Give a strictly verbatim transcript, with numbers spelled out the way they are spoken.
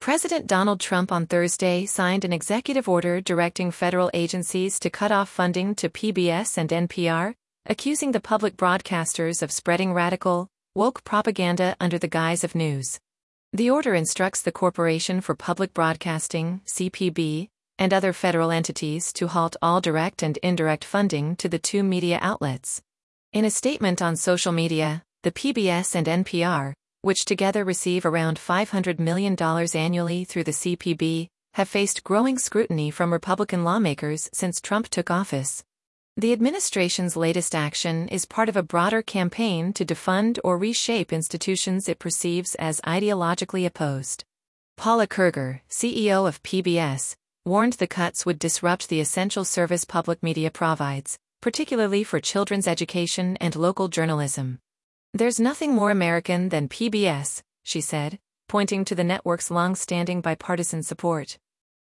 President Donald Trump on Thursday signed an executive order directing federal agencies to cut off funding to P B S and N P R, accusing the public broadcasters of spreading radical, woke propaganda under the guise of news. The order instructs the Corporation for Public Broadcasting, C P B, and other federal entities to halt all direct and indirect funding to the two media outlets. In a statement on social media, the P B S and N P R, which together receive around five hundred million dollars annually through the C P B, have faced growing scrutiny from Republican lawmakers since Trump took office. The administration's latest action is part of a broader campaign to defund or reshape institutions it perceives as ideologically opposed. Paula Kerger, C E O of P B S, warned the cuts would disrupt the essential service public media provides, particularly for children's education and local journalism. "There's nothing more American than P B S," she said, pointing to the network's long-standing bipartisan support.